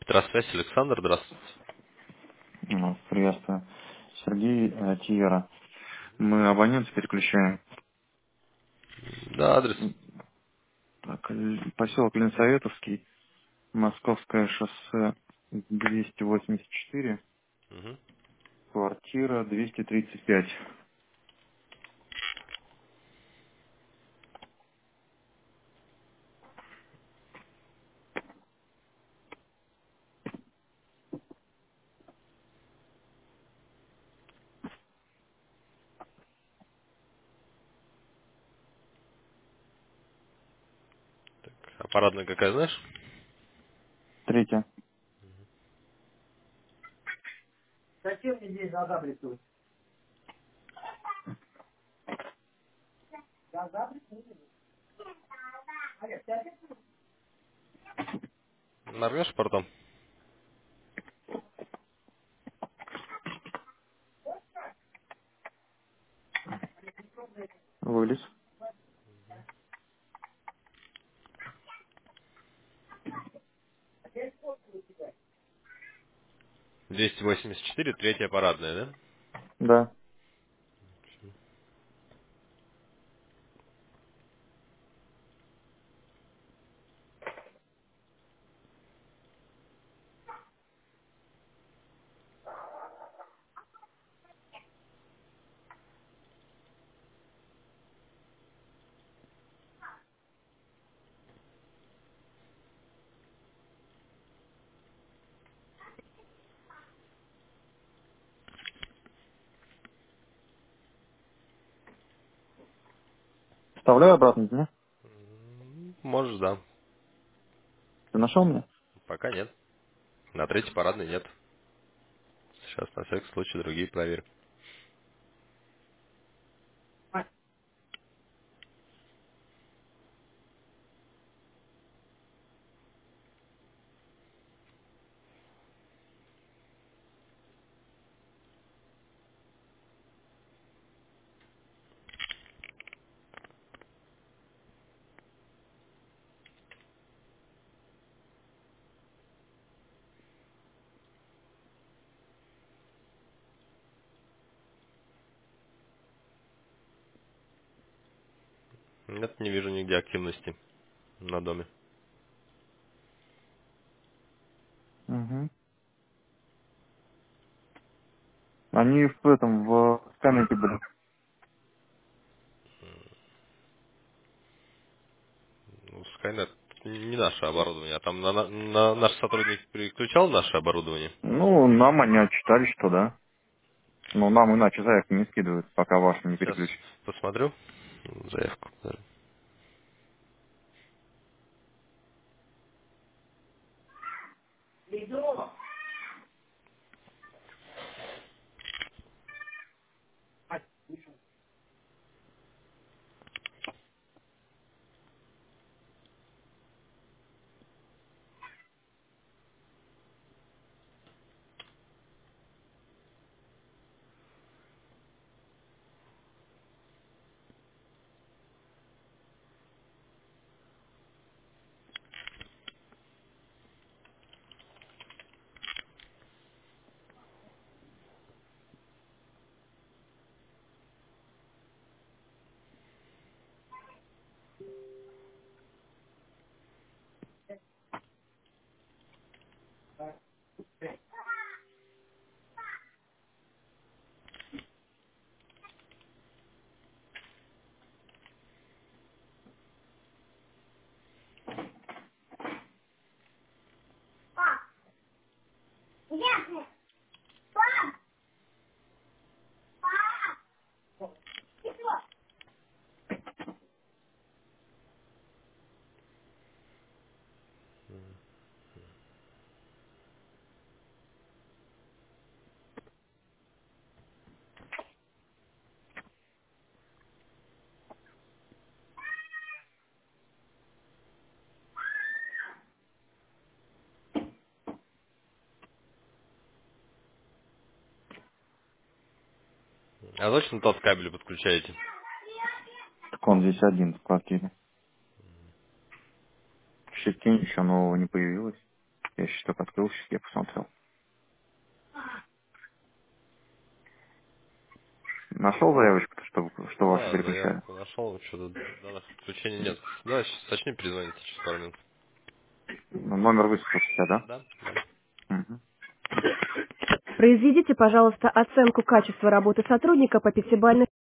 Петросвязь, Александр, здравствуйте. Приветствую. Сергей Тиера. Мы абонента переключаем. Да, адрес. Так, поселок Ленсоветовский, Московское шоссе 284, Мгм. квартира 235. Аппаратная какая, знаешь? Третья. Нажмешь портом? Вылез. 284, третья парадная, да? Да. Вставляю обратно, да? Можешь, да. Ты нашел меня? Пока нет. На третьей парадной нет. Сейчас на всякий случай другие проверю. Нет, не вижу нигде активности на доме. Угу. Они в этом, в каменке были. Ну, Skynet не наше оборудование, а там наш сотрудник переключал наше оборудование. Ну, нам они отчитали, что да. Но нам иначе заявки не скидывают, пока ваш не Сейчас переключит. посмотрю заявку. А точно тот кабель подключаете? Так он здесь один в квартире. В щетине еще нового не появилось. Я еще только открыл Нашел заявочку, что ваши Да, переключали? заявку нашел, что-то данных включения нет. Да, сейчас точнее перезвоните через пару минут. Ну, номер высветил себя, да? Да, да. Мгм. Произведите, пожалуйста, оценку качества работы сотрудника по пятибалльной